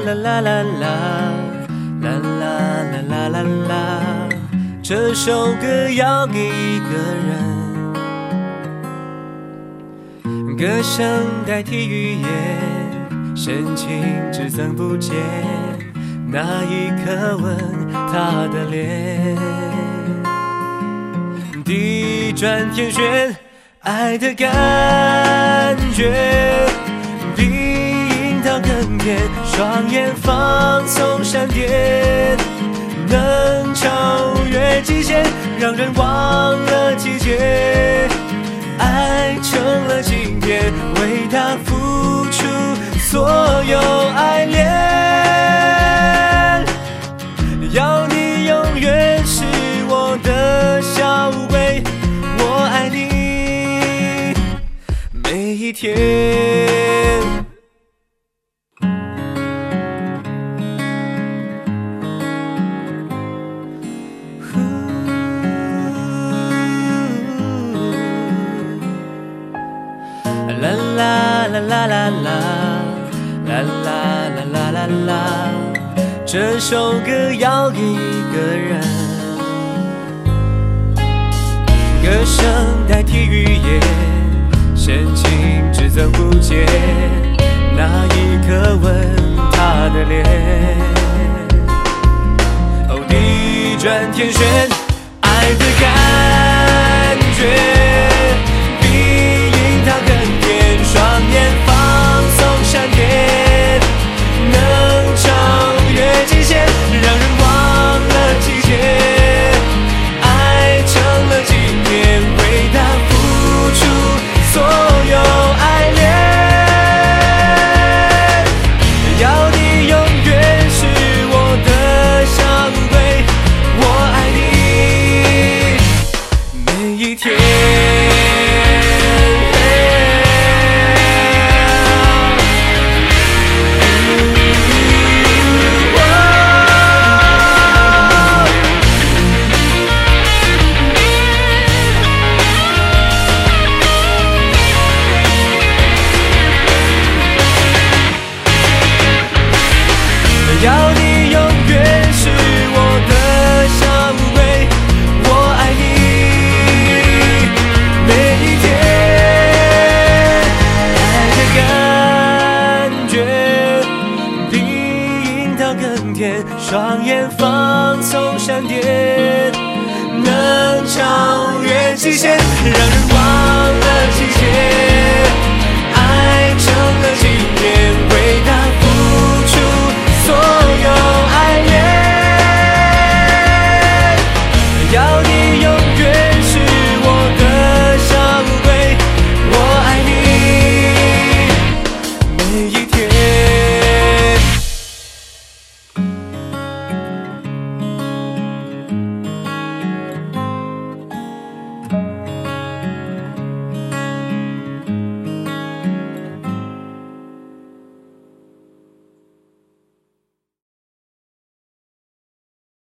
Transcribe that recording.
啦啦啦啦啦啦啦啦啦，这首歌要给一个人，歌声代替语言，深情只增不减，那一刻吻他的脸，地转天旋，爱的感觉比樱桃更甜，双眼放送闪电，能超越极限，让人忘了季节，爱成了经典，为他付出所有爱恋，要你永远是我的小乌龟，我爱你每一天。啦啦啦啦啦啦啦啦啦啦啦，这首歌要给一个人，歌声代替语言，深情只增不减，那一刻吻他的脸，哦，地转天旋，爱的感觉比樱桃更甜，双眼放送闪电，能超越极限，让人忘了季节，爱成了经典，为他付出所有爱恋，要你永远是我的小乌龟，我爱你每一天。要你永远是我的小乌龟，我爱你每一天，爱的感觉比樱桃更甜，双眼放送闪电，能超越极限，让人忘了季节，爱成了经典。